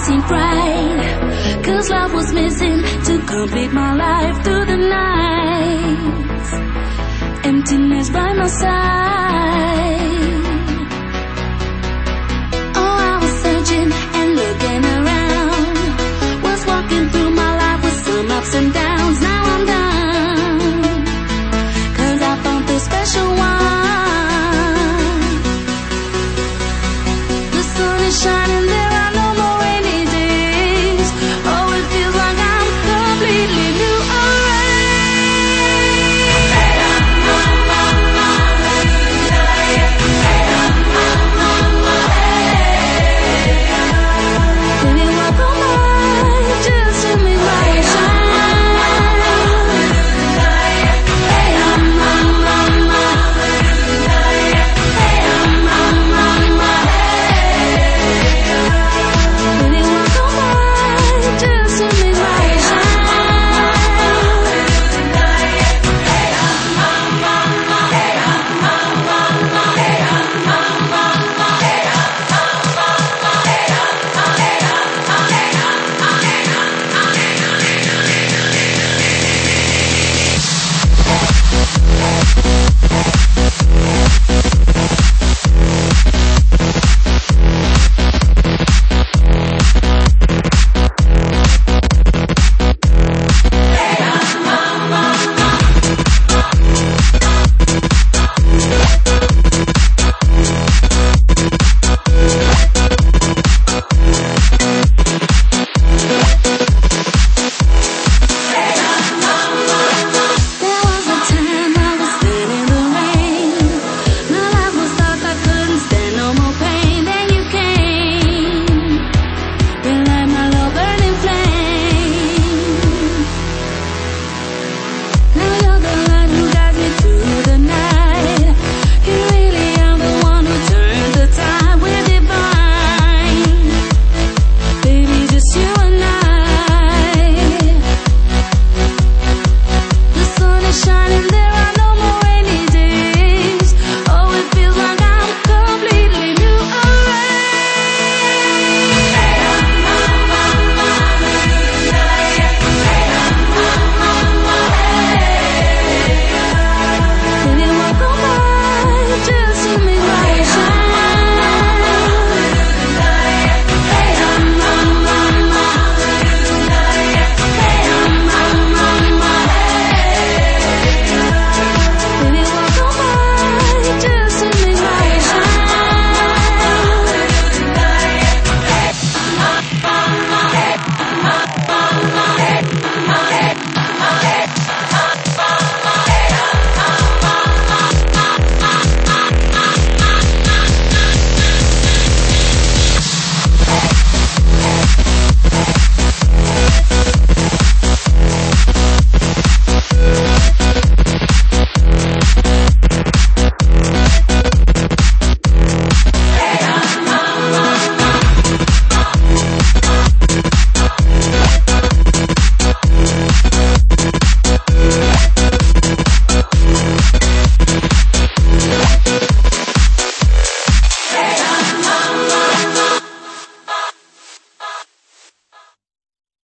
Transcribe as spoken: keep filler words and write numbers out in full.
seemed right, 'cause love was missing to complete my life through the nights. Emptiness by my side. Oh, I was searching and looking around, was walking through my life with some ups and downs. Now I'm down, 'cause I found the special one. The sun is shining